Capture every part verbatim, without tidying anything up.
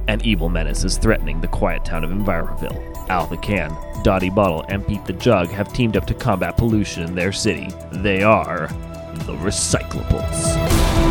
An evil menace is threatening the quiet town of Enviroville. Al the Can, Dottie Bottle, and Pete the Jug have teamed up to combat pollution in their city. They are the Recyclables.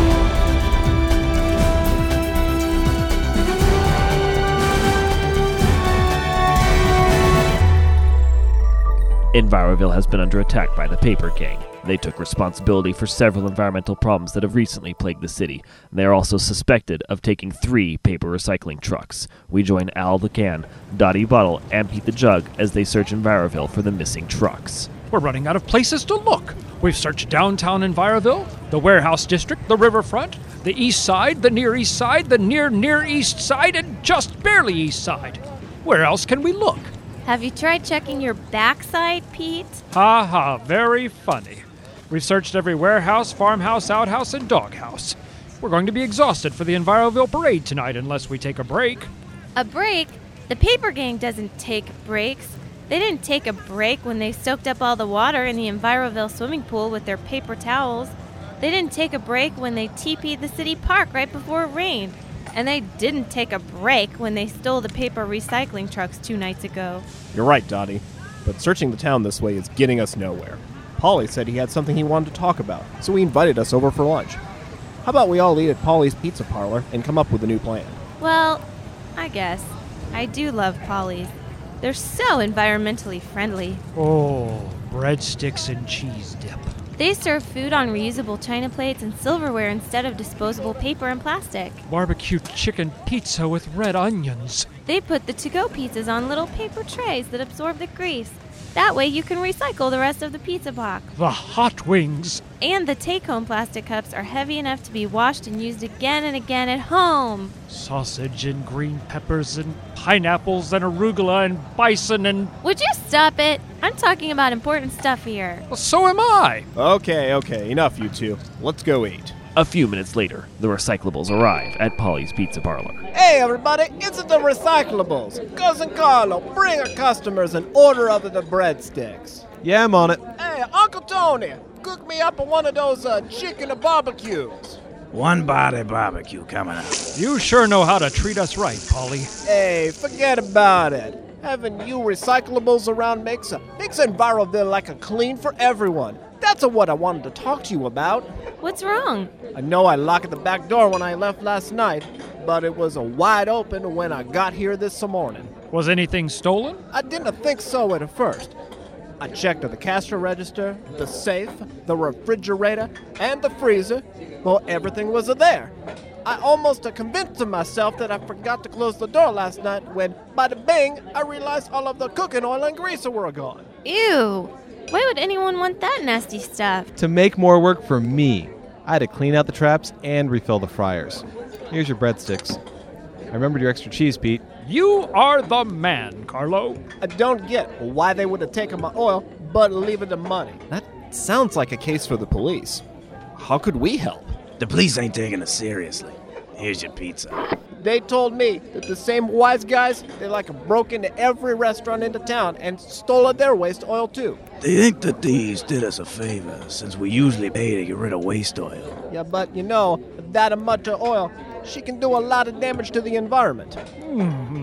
Enviroville has been under attack by the Paper Gang. They took responsibility for several environmental problems that have recently plagued the city. They are also suspected of taking three paper recycling trucks. We join Al the Can, Dottie Bottle, and Pete the Jug as they search Enviroville for the missing trucks. We're running out of places to look. We've searched downtown Enviroville, the warehouse district, the riverfront, the east side, the near east side, the near near east side, and just barely east side. Where else can we look? Have you tried checking your backside, Pete? Ha ha, very funny. We've searched every warehouse, farmhouse, outhouse, and doghouse. We're going to be exhausted for the Enviroville parade tonight unless we take a break. A break? The Paper Gang doesn't take breaks. They didn't take a break when they soaked up all the water in the Enviroville swimming pool with their paper towels. They didn't take a break when they teepeed the city park right before it rained. And they didn't take a break when they stole the paper recycling trucks two nights ago. You're right, Dottie. But searching the town this way is getting us nowhere. Paulie said he had something he wanted to talk about, so he invited us over for lunch. How about we all eat at Paulie's Pizza Parlor and come up with a new plan? Well, I guess. I do love Polly's. They're so environmentally friendly. Oh, breadsticks and cheese dip. They serve food on reusable china plates and silverware instead of disposable paper and plastic. Barbecue chicken pizza with red onions. They put the to-go pizzas on little paper trays that absorb the grease. That way you can recycle the rest of the pizza box. The hot wings. And the take-home plastic cups are heavy enough to be washed and used again and again at home. Sausage and green peppers and pineapples and arugula and bison and... Would you stop it? I'm talking about important stuff here. Well, so am I. Okay, okay, enough you two. Let's go eat. A few minutes later, the Recyclables arrive at Polly's Pizza Parlor. Hey everybody, it's the Recyclables. Cousin Carlo, bring our customers an order of the breadsticks. Yeah, I'm on it. Hey, Uncle Tony, cook me up one of those uh, chicken barbecues. One body barbecue coming up. You sure know how to treat us right, Polly. Hey, forget about it. Having you Recyclables around makes, a, makes Enviroville like a clean for everyone. That's a what I wanted to talk to you about. What's wrong? I know I locked the back door when I left last night, but it was a wide open when I got here this morning. Was anything stolen? I didn't think so at first. I checked the cash register, the safe, the refrigerator, and the freezer. Well, everything was there. I almost convinced myself that I forgot to close the door last night when, by the bang, I realized all of the cooking oil and grease were gone. Ew. Why would anyone want that nasty stuff? To make more work for me, I had to clean out the traps and refill the fryers. Here's your breadsticks. I remembered your extra cheese, Pete. You are the man, Carlo. I don't get why they would have taken my oil, but leave it the money. That sounds like a case for the police. How could we help? The police ain't taking us seriously. Here's your pizza. They told me that the same wise guys, they like broke into every restaurant in the town and stole their waste oil too. They think that these did us a favor, since we usually pay to get rid of waste oil. Yeah, but you know, that much of oil, she can do a lot of damage to the environment. Mm-hmm.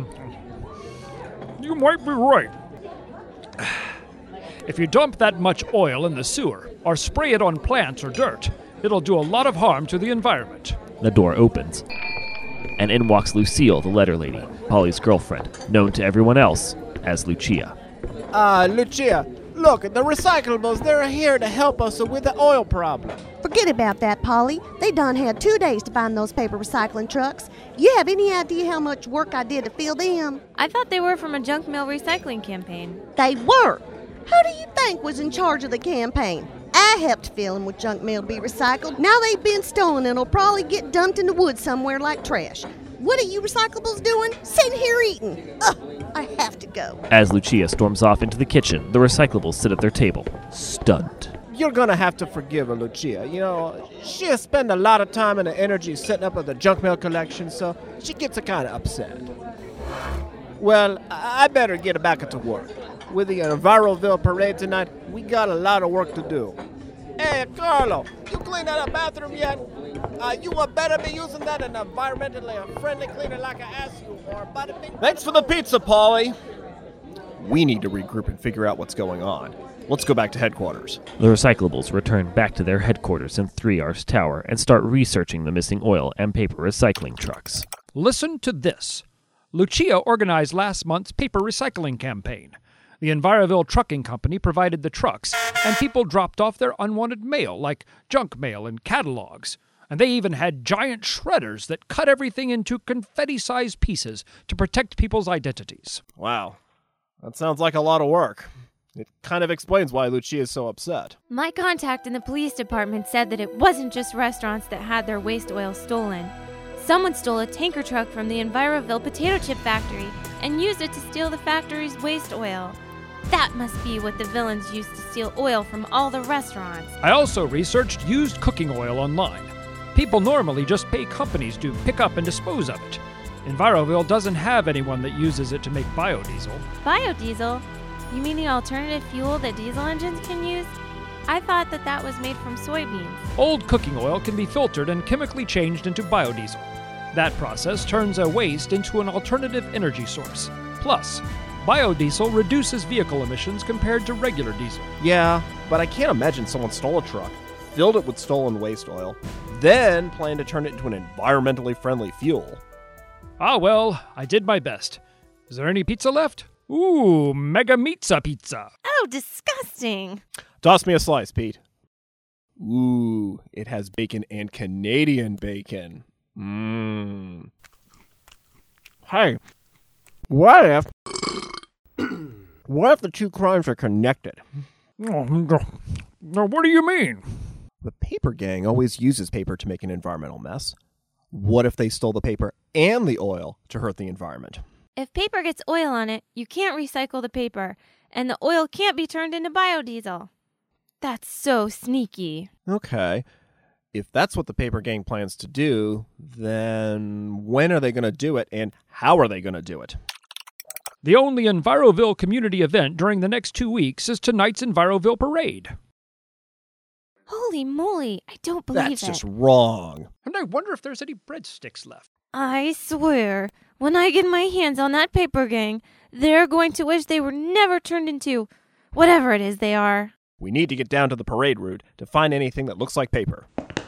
You might be right. If you dump that much oil in the sewer, or spray it on plants or dirt, it'll do a lot of harm to the environment. The door opens, and in walks Lucille, the letter lady, Polly's girlfriend, known to everyone else as Lucia. Ah, uh, Lucia, look, the Recyclables, they're here to help us with the oil problem. Forget about that, Polly. They done had two days to find those paper recycling trucks. You have any idea how much work I did to fill them? I thought they were from a junk mail recycling campaign. They were. Who do you think was in charge of the campaign? I helped fill them with junk mail to be recycled. Now they've been stolen and will probably get dumped in the woods somewhere like trash. What are you Recyclables doing? Sitting here eating. Ugh, I have to go. As Lucia storms off into the kitchen, the Recyclables sit at their table, stunned. You're gonna have to forgive her, Lucia. You know, she has spent a lot of time and energy setting up the junk mail collection, so she gets kind of upset. Well, I better get back to work. With the Enviroville parade tonight, we got a lot of work to do. Hey, Carlo, you cleaned out the bathroom yet? Uh, you would better be using that in an environmentally friendly cleaner like I asked you for. Bada bing, Thanks for the pizza, Polly. We need to regroup and figure out what's going on. Let's go back to headquarters. The recyclables return back to their headquarters in Three Ar's Tower and start researching the missing oil and paper recycling trucks. Listen to this. Lucia organized last month's paper recycling campaign. The Enviroville Trucking Company provided the trucks, and people dropped off their unwanted mail, like junk mail and catalogs. And they even had giant shredders that cut everything into confetti-sized pieces to protect people's identities. Wow. That sounds like a lot of work. It kind of explains why Lucia is so upset. My contact in the police department said that it wasn't just restaurants that had their waste oil stolen. Someone stole a tanker truck from the Enviroville potato chip factory and used it to steal the factory's waste oil. That must be what the villains used to steal oil from all the restaurants. I also researched used cooking oil online. People normally just pay companies to pick up and dispose of it. Enviroville doesn't have anyone that uses it to make biodiesel. Biodiesel? You mean the alternative fuel that diesel engines can use? I thought that that was made from soybeans. Old cooking oil can be filtered and chemically changed into biodiesel. That process turns a waste into an alternative energy source. Plus, biodiesel reduces vehicle emissions compared to regular diesel. Yeah, but I can't imagine someone stole a truck, filled it with stolen waste oil, then planned to turn it into an environmentally friendly fuel. Ah well, I did my best. Is there any pizza left? Ooh, Mega Meatza pizza. Oh, disgusting. Toss me a slice, Pete. Ooh, it has bacon and Canadian bacon. Mmm. Hey, what if... what if the two crimes are connected? Oh, no, what do you mean? The paper gang always uses paper to make an environmental mess. What if they stole the paper and the oil to hurt the environment? If paper gets oil on it, you can't recycle the paper, and the oil can't be turned into biodiesel. That's so sneaky. Okay. If that's what the paper gang plans to do, then when are they going to do it, and how are they going to do it? The only Enviroville community event during the next two weeks is tonight's Enviroville Parade. Holy moly, I don't believe That's it. just wrong. And I wonder if there's any breadsticks left. I swear, when I get my hands on that paper gang, they're going to wish they were never turned into whatever it is they are. We need to get down to the parade route to find anything that looks like paper.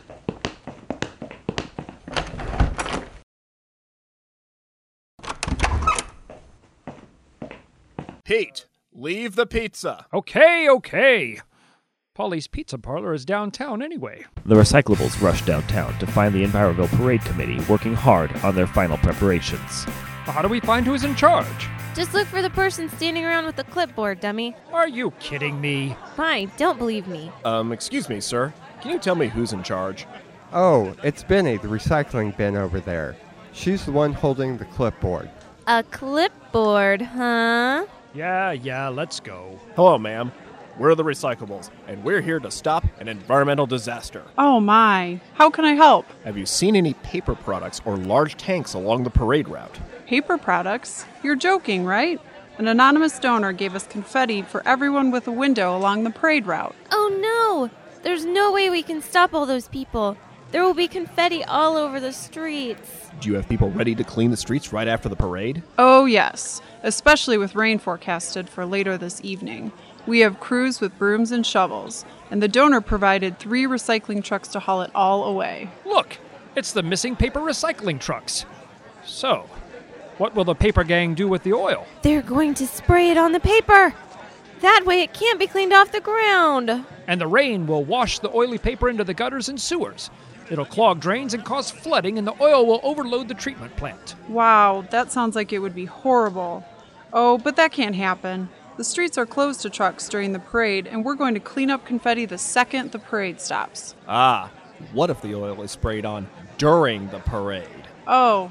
Pete, leave the pizza. Okay, okay. Polly's Pizza Parlor is downtown anyway. The recyclables rush downtown to find the Enviroville Parade Committee working hard on their final preparations. How do we find who's in charge? Just look for the person standing around with the clipboard, dummy. Are you kidding me? Fine, don't believe me. Um, excuse me, sir. Can you tell me who's in charge? Oh, it's Benny, the recycling bin over there. She's the one holding the clipboard. A clipboard, huh? Yeah, yeah, let's go. Hello, ma'am. We're the recyclables, and we're here to stop an environmental disaster. Oh my, how can I help? Have you seen any paper products or large tanks along the parade route? Paper products? You're joking, right? An anonymous donor gave us confetti for everyone with a window along the parade route. Oh no! There's no way we can stop all those people. There will be confetti all over the streets. Do you have people ready to clean the streets right after the parade? Oh yes, especially with rain forecasted for later this evening. We have crews with brooms and shovels, and the donor provided three recycling trucks to haul it all away. Look, it's the missing paper recycling trucks. So, what will the paper gang do with the oil? They're going to spray it on the paper. That way it can't be cleaned off the ground. And the rain will wash the oily paper into the gutters and sewers. It'll clog drains and cause flooding, and the oil will overload the treatment plant. Wow, that sounds like it would be horrible. Oh, but that can't happen. The streets are closed to trucks during the parade, and we're going to clean up confetti the second the parade stops. Ah, what if the oil is sprayed on during the parade? Oh,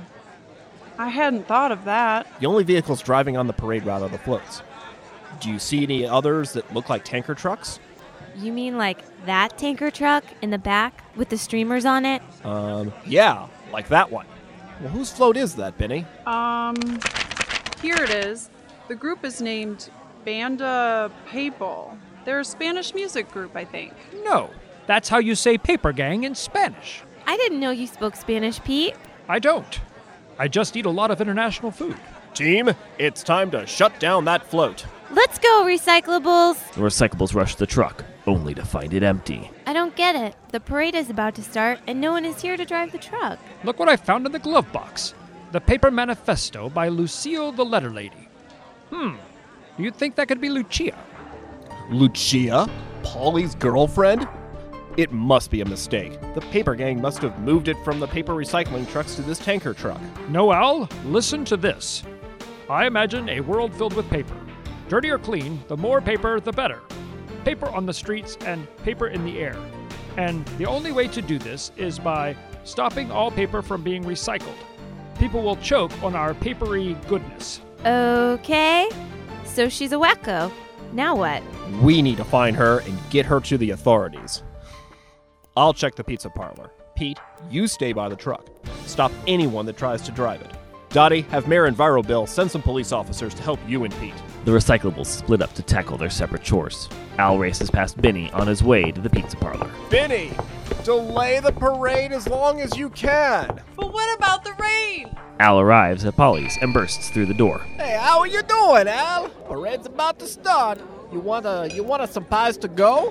I hadn't thought of that. The only vehicles driving on the parade route are the floats. Do you see any others that look like tanker trucks? You mean like that tanker truck in the back with the streamers on it? Um, yeah, like that one. Well, whose float is that, Benny? Um, here it is. The group is named Banda Papal. They're a Spanish music group, I think. No, that's how you say paper gang in Spanish. I didn't know you spoke Spanish, Pete. I don't. I just eat a lot of international food. Team, it's time to shut down that float. Let's go, recyclables! The recyclables rush to the truck, only to find it empty. I don't get it. The parade is about to start, and no one is here to drive the truck. Look what I found in the glove box. The paper manifesto by Lucille the Letter Lady. Hmm. You'd think that could be Lucia. Lucia? Polly's girlfriend? It must be a mistake. The paper gang must have moved it from the paper recycling trucks to this tanker truck. Noel, listen to this. I imagine a world filled with paper. Dirty or clean, the more paper, the better. Paper on the streets and paper in the air. And the only way to do this is by stopping all paper from being recycled. People will choke on our papery goodness. Okay. So she's a wacko. Now what? We need to find her and get her to the authorities. I'll check the pizza parlor. Pete, you stay by the truck. Stop anyone that tries to drive it. Dottie, have Mayor EnviroBill send some police officers to help you and Pete. The recyclables split up to tackle their separate chores. Al races past Benny on his way to the pizza parlor. Benny, delay the parade as long as you can. But what about the rain? Al arrives at Polly's and bursts through the door. Hey, how are you doing, Al? Parade's about to start. You want a, you want a some pies to go?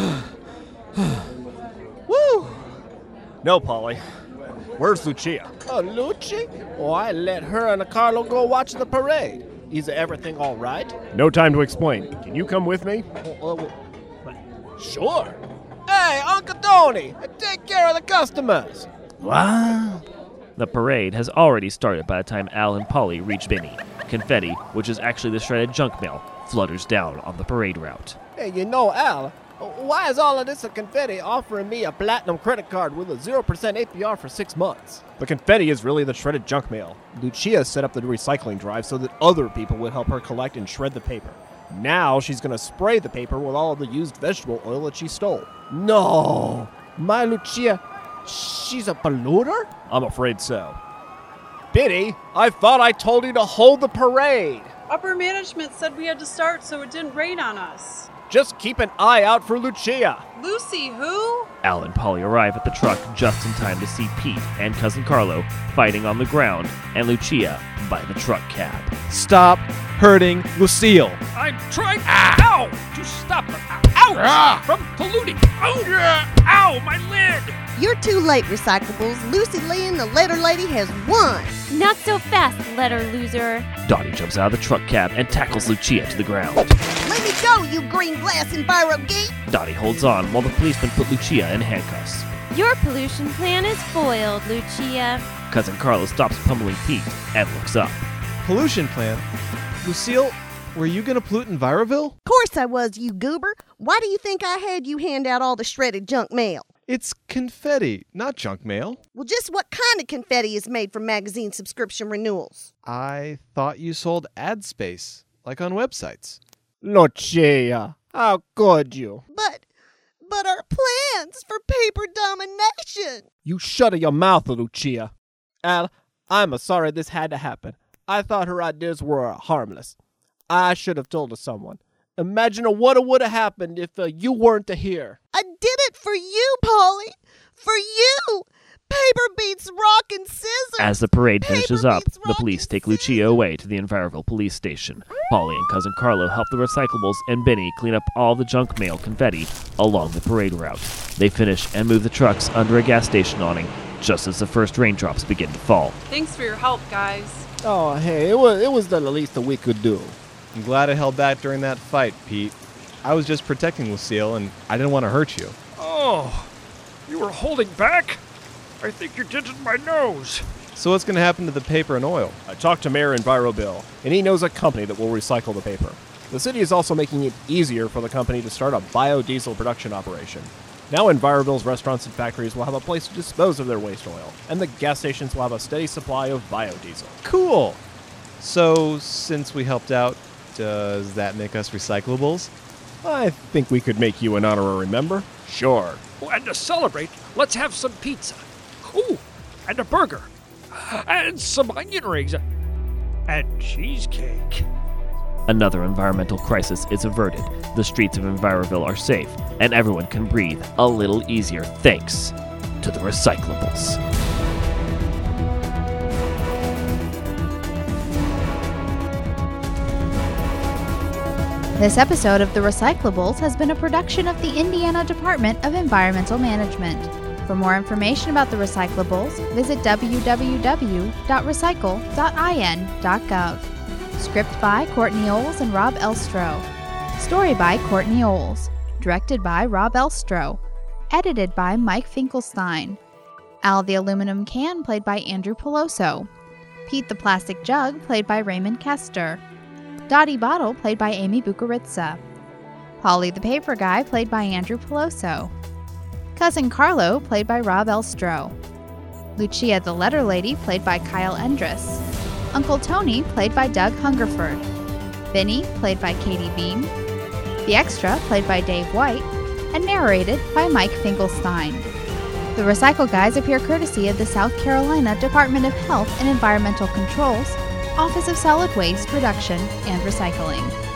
Woo! No, Polly. Where's Lucia? Oh, Lucci? Oh, I let her and Carlo go watch the parade. Is everything all right? No time to explain. Can you come with me? Oh, oh, sure. Hey, Uncle Tony, take care of the customers. What? The parade has already started by the time Al and Polly reach Benny. Confetti, which is actually the shredded junk mail, flutters down on the parade route. Hey, you know, Al, why is all of this a confetti offering me a platinum credit card with a zero percent A P R for six months? The confetti is really the shredded junk mail. Lucia set up the recycling drive so that other people would help her collect and shred the paper. Now she's going to spray the paper with all of the used vegetable oil that she stole. No! My Lucia, she's a polluter? I'm afraid so. Benny, I thought I told you to hold the parade. Upper management said we had to start so it didn't rain on us. Just keep an eye out for Lucia. Lucy, who? Al and Polly arrive at the truck just in time to see Pete and Cousin Carlo fighting on the ground and Lucia by the truck cab. Stop hurting Lucille. I'm trying ow, to stop her. Ow! Ah. From polluting. Ow! Ow, my lid! You're too late, Recyclables. Lucy Lynn, the letter lady, has won. Not so fast, letter loser. Dottie jumps out of the truck cab and tackles Lucia to the ground. Let me go, you green glass enviro geek. Dottie holds on while the policemen put Lucia in handcuffs. Your pollution plan is foiled, Lucia. Cousin Carlo stops pummeling Pete and looks up. Pollution plan? Lucille, were you going to pollute EnviroVille? Of course I was, you goober. Why do you think I had you hand out all the shredded junk mail? It's confetti, not junk mail. Well, just what kind of confetti is made from magazine subscription renewals? I thought you sold ad space, like on websites. Lucia, how could you? But, but our plans for paper domination. You shut your mouth, Lucia. Al, I'm sorry this had to happen. I thought her ideas were harmless. I should have told her someone. Imagine what would have happened if uh, you weren't here. I did it for you, Polly. For you. Paper beats rock and scissors. As the parade Paper finishes up, beats the rock police and take Lucia away to the EnviroVille police station. Polly and Cousin Carlo help the recyclables and Benny clean up all the junk mail confetti along the parade route. They finish and move the trucks under a gas station awning just as the first raindrops begin to fall. Thanks for your help, guys. Oh, hey, it was, it was the least that we could do. I'm glad I held back during that fight, Pete. I was just protecting Lucille, and I didn't want to hurt you. Oh, you were holding back? I think you did in my nose. So what's going to happen to the paper and oil? I talked to Mayor EnviroBill, and he knows a company that will recycle the paper. The city is also making it easier for the company to start a biodiesel production operation. Now EnviroBill's restaurants and factories will have a place to dispose of their waste oil, and the gas stations will have a steady supply of biodiesel. Cool. So, since we helped out, does that make us recyclables? I think we could make you an honorary member. Sure. Oh, and to celebrate, let's have some pizza. Ooh, and a burger. And some onion rings. And cheesecake. Another environmental crisis is averted. The streets of EnviroVille are safe, and everyone can breathe a little easier thanks to the recyclables. This episode of The Recyclables has been a production of the Indiana Department of Environmental Management. For more information about the recyclables, visit w w w dot recycle dot i n dot gov. Script by Courtney Oles and Rob Elstro. Story by Courtney Oles. Directed by Rob Elstro. Edited by Mike Finkelstein. Al the Aluminum Can, played by Andrew Peloso. Pete the Plastic Jug, played by Raymond Kester. Dottie Bottle, played by Amy Bukaritsa. Polly the Paper Guy, played by Andrew Peloso. Cousin Carlo, played by Rob Elstro. Lucia the Letter Lady, played by Kyle Endress. Uncle Tony, played by Doug Hungerford. Benny, played by Katie Beam. The Extra, played by Dave White. And narrated by Mike Finkelstein. The Recycle Guys appear courtesy of the South Carolina Department of Health and Environmental Control's Office of Solid Waste Reduction and Recycling.